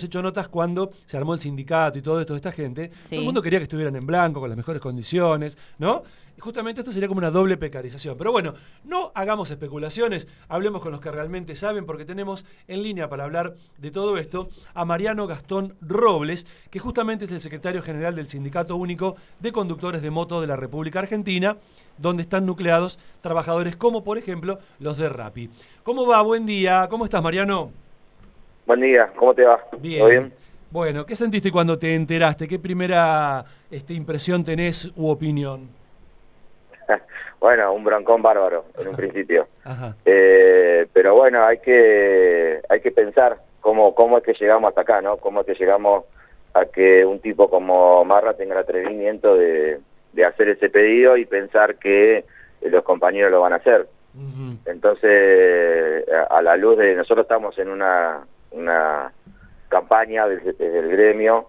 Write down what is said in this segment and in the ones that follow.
hecho notas cuando se armó el sindicato y todo esto de esta gente. Sí. Todo el mundo quería que estuvieran en blanco, con las mejores condiciones, ¿no? Y justamente esto sería como una doble precarización. Pero bueno, no hagamos especulaciones, hablemos con los que realmente saben, porque tenemos en línea para hablar de todo esto a Mariano Gastón Robles, que justamente es el secretario general del Sindicato Único de Conductores de Moto de la República Argentina, donde están nucleados trabajadores como, por ejemplo, los de Rappi. ¿Cómo va? Buen día. ¿Cómo estás, Mariano? Buen día, ¿cómo te va? Bien. ¿Todo bien? Bueno, ¿qué sentiste cuando te enteraste? ¿Qué primera impresión tenés u opinión? Bueno, un broncón bárbaro en un principio. Ajá. Pero bueno, hay que pensar cómo es que llegamos hasta acá, ¿no? Cómo es que llegamos a que un tipo como Marra tenga el atrevimiento de hacer ese pedido y pensar que los compañeros lo van a hacer. Uh-huh. Entonces, a la luz de... Nosotros estamos en una campaña desde el gremio,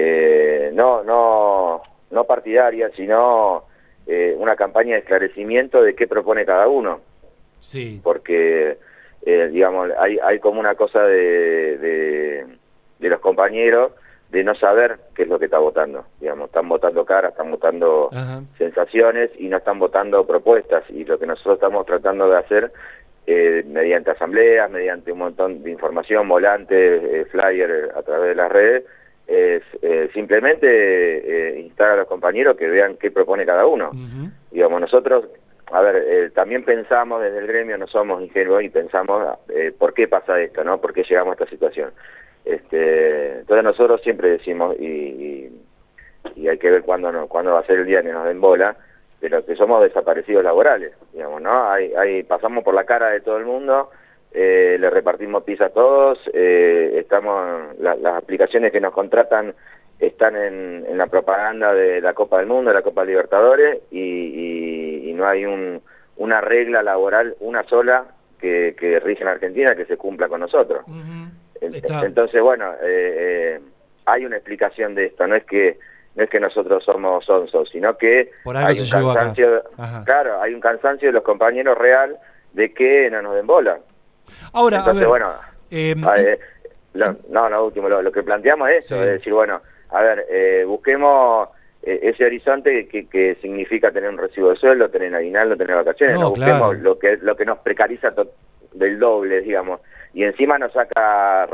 no partidaria, sino una campaña de esclarecimiento de qué propone cada uno. Sí. Porque, digamos, hay como una cosa de los compañeros de no saber qué es lo que está votando. Digamos, están votando caras, están votando Ajá. sensaciones y no están votando propuestas. Y lo que nosotros estamos tratando de hacer mediante asambleas, mediante un montón de información, volantes, flyer a través de las redes, es simplemente instar a los compañeros que vean qué propone cada uno. Uh-huh. Digamos, nosotros, a ver, también pensamos desde el gremio, no somos ingenuos y pensamos por qué pasa esto, ¿no? ¿Por qué llegamos a esta situación? Entonces nosotros siempre decimos, y hay que ver cuándo va a ser el día que nos den bola, pero que somos desaparecidos laborales, digamos, ¿no? Pasamos por la cara de todo el mundo, le repartimos pizza a todos, las aplicaciones que nos contratan están en la propaganda de la Copa del Mundo, de la Copa Libertadores, y no hay una regla laboral, una sola, que rige en Argentina, que se cumpla con nosotros. Uh-huh. Entonces, bueno, hay una explicación de esto, no es que nosotros somos sonsos, sino que hay un cansancio, claro, hay un cansancio de los compañeros real de que no nos den bola. Ahora, entonces, a ver, bueno, lo último, lo que planteamos es eso, es decir, bueno, a ver, busquemos ese horizonte que significa tener un recibo de sueldo, tener aguinaldo, tener vacaciones, no busquemos claro. lo que nos precariza del doble, digamos, y encima nos saca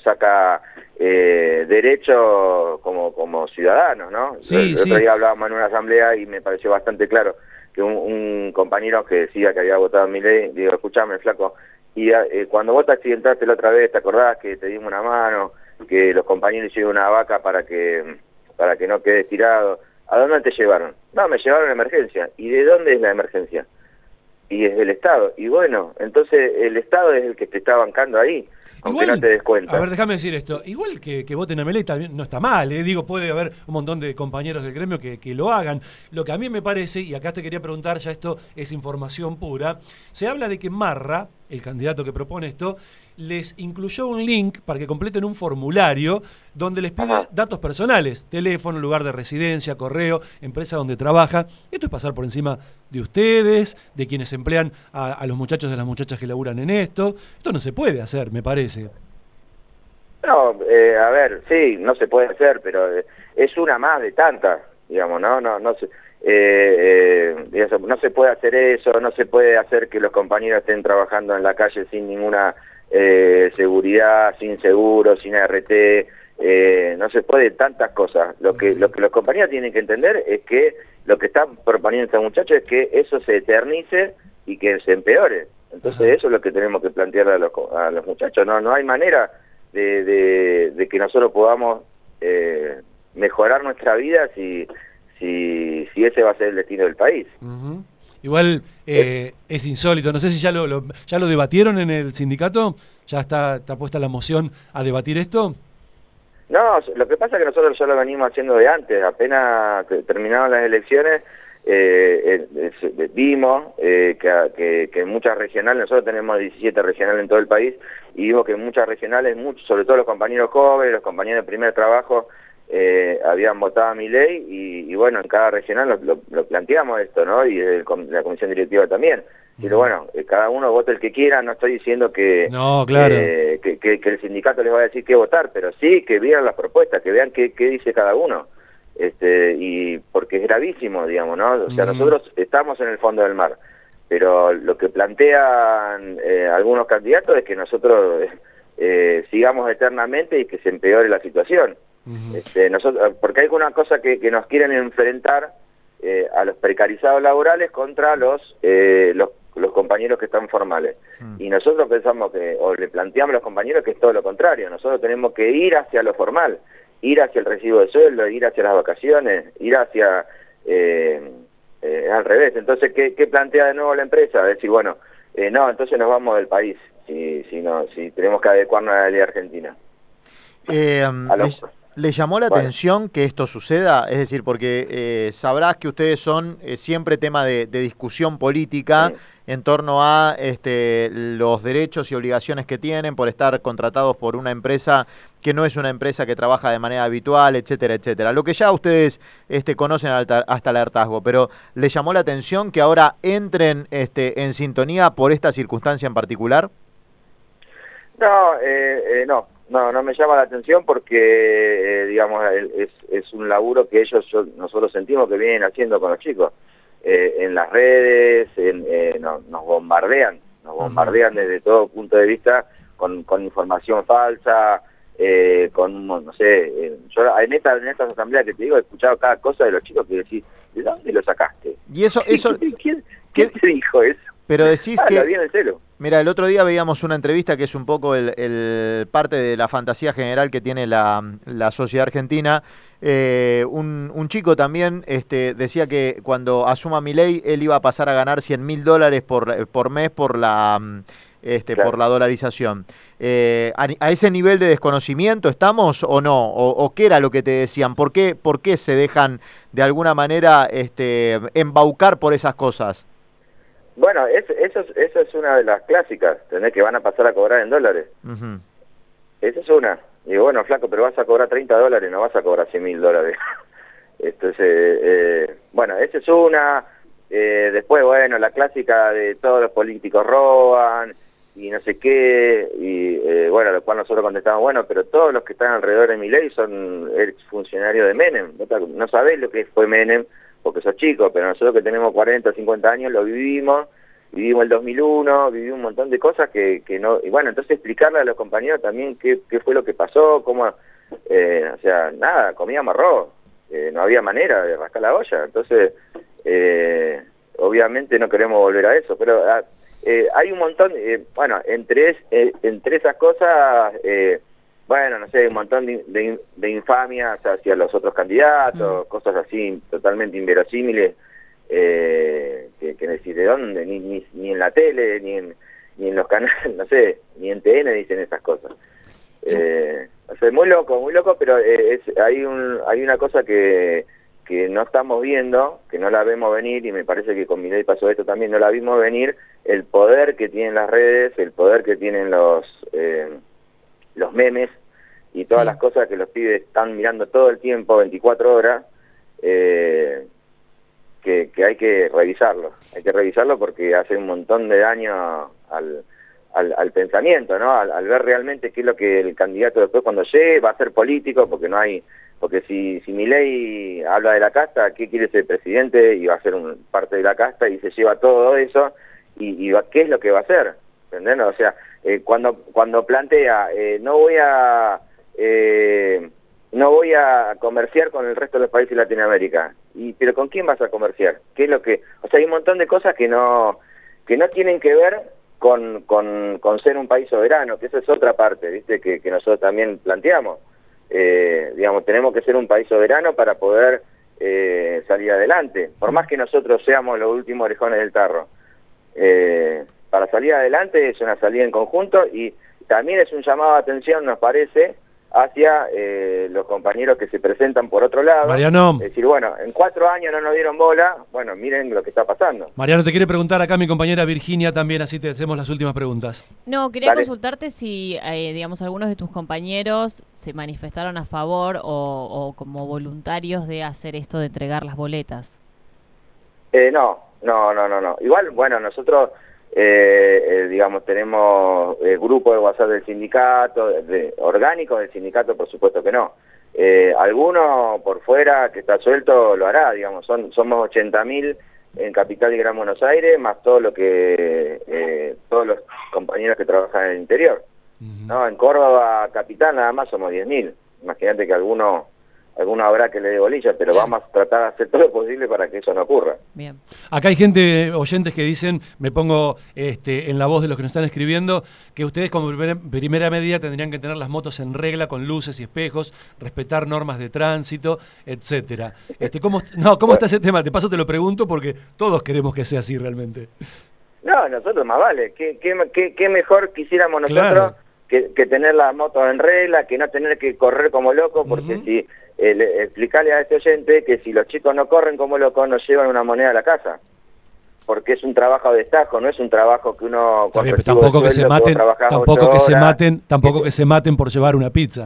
derecho como ciudadanos, ¿no? Sí, el otro día hablábamos en una asamblea y me pareció bastante claro que un compañero que decía que había votado Milei, digo, escuchame, flaco, y cuando vos te accidentaste la otra vez, ¿te acordás que te dimos una mano, que los compañeros hicieron una vaca para que no quedes tirado? ¿A dónde te llevaron? No, me llevaron a emergencia. ¿Y de dónde es la emergencia? Y es del Estado. Y bueno, entonces el Estado es el que te está bancando ahí, aunque no te des cuenta. A ver, déjame decir esto. Igual que voten a Milei también no está mal, ¿eh? Digo, puede haber un montón de compañeros del gremio que lo hagan. Lo que a mí me parece, y acá te quería preguntar, ya esto es información pura, se habla de que Marra, el candidato que propone esto, les incluyó un link para que completen un formulario donde les pide datos personales, teléfono, lugar de residencia, correo, empresa donde trabaja. Esto es pasar por encima de ustedes, de quienes emplean a los muchachos y a las muchachas que laburan en esto. Esto no se puede hacer, me parece. No, a ver, sí, no se puede hacer, pero es una más de tantas, digamos, no se puede hacer eso, no se puede hacer que los compañeros estén trabajando en la calle sin ninguna seguridad, sin seguro, sin ART, no se puede tantas cosas. Lo que los compañeros tienen que entender es que lo que están proponiendo estos muchachos es que eso se eternice y que se empeore. Entonces eso es lo que tenemos que plantear a los muchachos. No hay manera de que nosotros podamos mejorar nuestra vida si ese va a ser el destino del país. Uh-huh. Igual es insólito, no sé si ya lo debatieron en el sindicato, ya está puesta la moción a debatir esto. No, lo que pasa es que nosotros ya lo venimos haciendo de antes, apenas terminaron las elecciones, vimos que en muchas regionales, nosotros tenemos 17 regionales en todo el país, y vimos que en muchas regionales, sobre todo los compañeros jóvenes, los compañeros de primer trabajo, habían votado a Milei y bueno, en cada regional lo planteamos esto, ¿no? Y desde la comisión directiva también. Pero bueno, cada uno vota el que quiera, no estoy diciendo que, no, claro. que el sindicato les va a decir qué votar, pero sí que vean las propuestas, que vean qué dice cada uno. Y porque es gravísimo, digamos, ¿no? O sea, nosotros estamos en el fondo del mar, pero lo que plantean algunos candidatos es que nosotros sigamos eternamente y que se empeore la situación. Nosotros, porque hay una cosa que nos quieren enfrentar a los precarizados laborales contra los compañeros que están formales. Y nosotros pensamos o le planteamos a los compañeros que es todo lo contrario. Nosotros tenemos que ir hacia lo formal, ir hacia el recibo de sueldo, ir hacia las vacaciones, ir hacia... al revés. Entonces, ¿qué plantea de nuevo la empresa? Decir, bueno, no, entonces nos vamos del país, si tenemos que adecuarnos a la ley argentina. ¿Le llamó la atención que esto suceda? Es decir, porque sabrás que ustedes son siempre tema de discusión política en torno a los derechos y obligaciones que tienen por estar contratados por una empresa que no es una empresa que trabaja de manera habitual, etcétera, etcétera. Lo que ya ustedes conocen hasta el hartazgo, pero ¿le llamó la atención que ahora entren en sintonía por esta circunstancia en particular? No me llama la atención porque, digamos, es un laburo que nosotros sentimos que vienen haciendo con los chicos. En las redes, nos bombardean desde todo punto de vista con información falsa, no sé, yo en estas asambleas que te digo he escuchado cada cosa de los chicos que decís, ¿de dónde lo sacaste? Y eso ¿Quién te dijo eso? Pero decís que... Bien en celo. Mira, el otro día veíamos una entrevista que es un poco el parte de la fantasía general que tiene la sociedad argentina. Un chico también decía que cuando asuma Milei él iba a pasar a ganar $100.000 por mes por la dolarización. ¿A ese nivel de desconocimiento estamos o no? ¿O qué era lo que te decían? ¿Por qué se dejan de alguna manera embaucar por esas cosas? Bueno, eso es una de las clásicas, ¿entendés? Que van a pasar a cobrar en dólares. Esa es una. Digo, bueno, flaco, pero vas a cobrar $30, no vas a cobrar $100.000. Entonces, bueno, esa es una. Después, bueno, la clásica de todos los políticos roban y no sé qué. Y bueno, lo cual nosotros contestamos, bueno, pero todos los que están alrededor de Milei son exfuncionarios de Menem. No sabés lo que fue Menem, porque sos chico, pero nosotros que tenemos 40 o 50 años lo vivimos el 2001, vivimos un montón de cosas que no... Y bueno, entonces explicarle a los compañeros también qué fue lo que pasó, cómo... o sea, nada, comíamos arroz, no había manera de rascar la olla, entonces obviamente no queremos volver a eso, pero hay un montón, bueno, entre esas cosas... bueno, no sé, un montón de infamias hacia los otros candidatos, cosas así totalmente inverosímiles, que no sé de dónde, ni en la tele, ni en los canales, no sé, ni en TN dicen esas cosas. O sea, muy loco, pero hay una cosa que no estamos viendo, que no la vemos venir, y me parece que con Milei pasó esto también, no la vimos venir, el poder que tienen las redes, el poder que tienen los memes y todas las cosas que los pibes están mirando todo el tiempo, 24 horas, que hay que revisarlo. Hay que revisarlo porque hace un montón de daño al pensamiento, ¿no? Al ver realmente qué es lo que el candidato después cuando llegue va a ser político, porque si Milei habla de la casta, ¿qué quiere ser presidente? Y va a ser parte de la casta y se lleva todo eso, y ¿qué es lo que va a hacer? ¿Entendés? O sea, cuando plantea no voy a comerciar con el resto de los países de Latinoamérica, pero ¿con quién vas a comerciar? ¿Qué es lo que? O sea, hay un montón de cosas que no tienen que ver con ser un país soberano, que esa es otra parte, ¿viste? Que nosotros también planteamos. Digamos, tenemos que ser un país soberano para poder salir adelante, por más que nosotros seamos los últimos orejones del tarro. Para salir adelante es una salida en conjunto y también es un llamado de atención, nos parece, hacia los compañeros que se presentan por otro lado. Mariano. Es decir, bueno, en 4 años no nos dieron bola, bueno, miren lo que está pasando. Mariano, te quiere preguntar acá mi compañera Virginia también, así te hacemos las últimas preguntas. No, quería consultarte si, digamos, algunos de tus compañeros se manifestaron a favor o como voluntarios de hacer esto de entregar las boletas. No. Igual, bueno, nosotros digamos, tenemos grupos de WhatsApp del sindicato, orgánicos del sindicato, por supuesto que no. Alguno por fuera que está suelto lo hará, digamos, somos 80.000 en Capital y Gran Buenos Aires, más todo lo que todos los compañeros que trabajan en el interior. ¿No? En Córdoba Capital nada más somos 10.000. Imagínate que alguno habrá que le dé bolilla, pero vamos a tratar de hacer todo lo posible para que eso no ocurra. Bien. Acá hay gente, oyentes que dicen, me pongo en la voz de los que nos están escribiendo, que ustedes como primera medida tendrían que tener las motos en regla, con luces y espejos, respetar normas de tránsito, etcétera. ¿Cómo está ese tema? De paso te lo pregunto porque todos queremos que sea así realmente. No, nosotros más vale. ¿Qué mejor quisiéramos nosotros? Claro. Que tener las motos en regla, que no tener que correr como locos, porque si explicarle a este oyente que si los chicos no corren como locos, nos llevan una moneda a la casa, porque es un trabajo de destajo, no es un trabajo que uno con bien, tampoco que se maten, tampoco que se maten por llevar una pizza.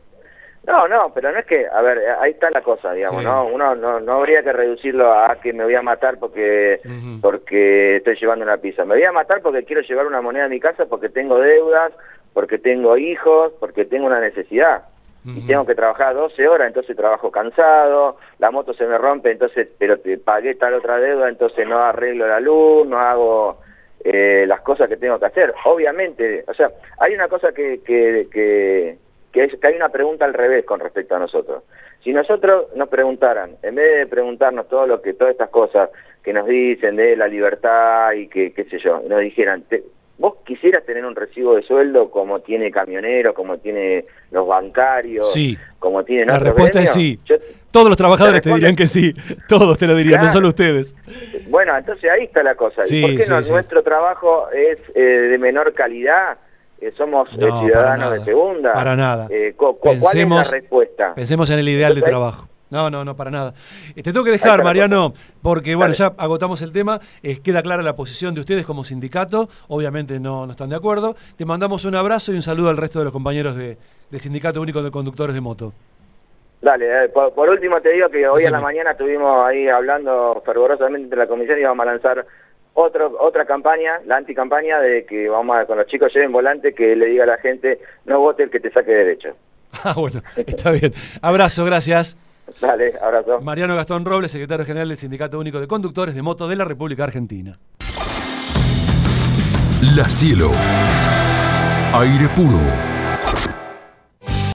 No, pero no es que, a ver, ahí está la cosa, digamos, sí. ¿No? Uno no habría que reducirlo a que me voy a matar porque estoy llevando una pizza. Me voy a matar porque quiero llevar una moneda a mi casa, porque tengo deudas, porque tengo hijos, porque tengo una necesidad. Y tengo que trabajar 12 horas, entonces trabajo cansado, la moto se me rompe, entonces, pero te pagué tal otra deuda, entonces no arreglo la luz, no hago las cosas que tengo que hacer. Obviamente, o sea, hay una cosa que hay una pregunta al revés con respecto a nosotros. Si nosotros nos preguntaran, en vez de preguntarnos todas estas cosas que nos dicen de la libertad y que qué sé yo, nos dijeran, ¿vos quisieras tener un recibo de sueldo como tiene camioneros, como tiene los bancarios? Sí. Como tienen la respuesta gremios? Es sí. Todos los trabajadores te dirían que sí. Todos te lo dirían, claro. No solo ustedes. Bueno, entonces ahí está la cosa. Sí, ¿Y por qué sí, no? Sí. Nuestro trabajo es de menor calidad. Somos ciudadanos de segunda. Para nada. ¿Cuál es la respuesta? Pensemos en el ideal de trabajo. No, para nada. Te tengo que dejar, Mariano, porque bueno, ya agotamos el tema. Queda clara la posición de ustedes como sindicato. Obviamente no están de acuerdo. Te mandamos un abrazo y un saludo al resto de los compañeros del Sindicato Único de Conductores de Moto. Dale, por último te digo que hoy a la mañana estuvimos ahí hablando fervorosamente entre la comisión y vamos a lanzar otra campaña, la anticampaña de que con los chicos lleven volante, que le diga a la gente, no vote el que te saque derecho. Bueno, está bien. Abrazo, gracias. Dale, abrazo. Mariano Gastón Robles, secretario general del Sindicato Único de Conductores de Moto de la República Argentina. La Cielo. Aire puro.